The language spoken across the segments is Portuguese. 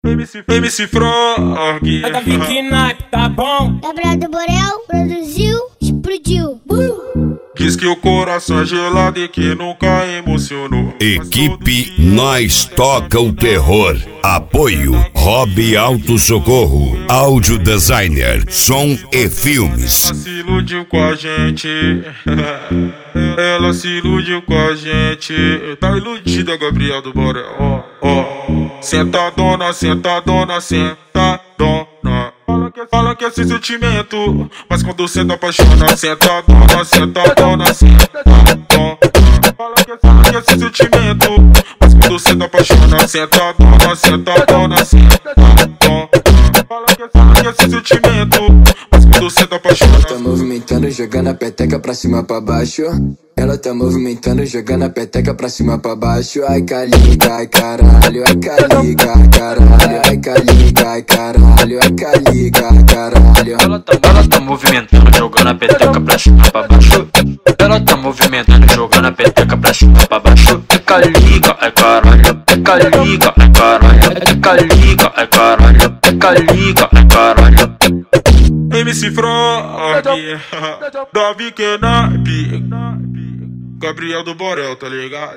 MC Frog. É da Vicky Naipe, tá bom? Gabriel do Borel produziu, explodiu. Diz que o coração é gelado e que nunca emocionou. Equipe Nós Toca o Terror. Apoio Hobby Auto Socorro. Áudio Designer, som e filmes. Ela se iludiu com a gente. Ela se iludiu com a gente. Tá iludida, Gabriel do Borel. Sentadona, sentadona, sentadona. Fala que é sem sentimento, mas quando senta apaixona. Sentadona, sentadona, sentadona. Fala que é sem sentimento, mas quando senta apaixona. Sentadona, sentadona, sentadona. Fala que é sem sentimento, mas quando senta apaixona. Tá movimentando, jogando a peteca pra cima pra baixo. Ela tá movimentando, jogando a peteca pra cima pra baixo. Ai caliga, ai caralho, ai caliga, ai caralho, ai caliga, ai caralho, ai caliga, ai caralho. Ela tá movimentando, jogando a peteca pra cima pra baixo. Ela tá movimentando, jogando a peteca pra cima pra baixo. É caliga, ai caralho, é caliga, ai caralho, é caliga, ai caralho, é caliga, ai caralho. MC Frog, da Vicky Naipe, Gabriel do Borel, tá ligado?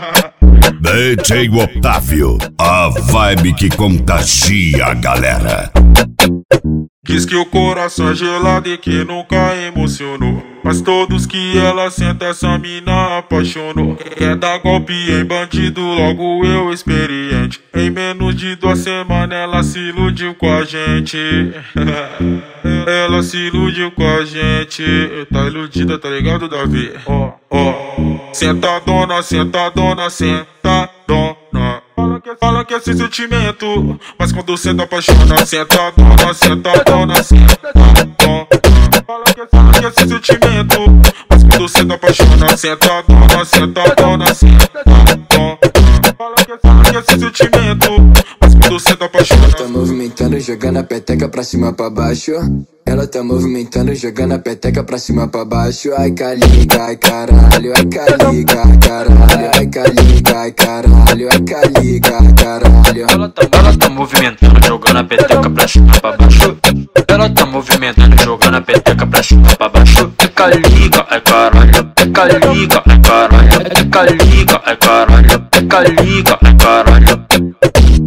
DJ Otávio, a vibe que contagia a galera. Diz que o coração é gelado e que nunca emocionou, mas todos que ela senta essa mina apaixonou. Quer dar golpe em bandido, logo eu experiente. Em menos de 2 semanas ela se iludiu com a gente. Ela se iludiu com a gente. Tá iludida, tá ligado, Davi? Sentadona, sentadona, sentadona. Fala que é sem sentimento, mas quando senta apaixona. Sentadona, sentadona, sentadona. Fala que é sem sentimento, mas quando senta apaixona. Sentadona, sentadona, sentadona. Fala que é sem sentimento, mas quando senta apaixona. Tá movimentando, jogando a peteca pra cima pra baixo. Ela tá movimentando, jogando a peteca pra cima pra baixo. Ai caliga, ai caralho, ai caliga, ai caralho, ai caliga, ai caralho, ai caliga, ai caralho. Ela tá movimentando, jogando a peteca pra cima pra baixo. Ela tá movimentando, jogando a peteca pra cima pra baixo. É caliga, ai caralho, é caliga, ai caralho, é caliga, ai caralho, é caliga, ai caralho.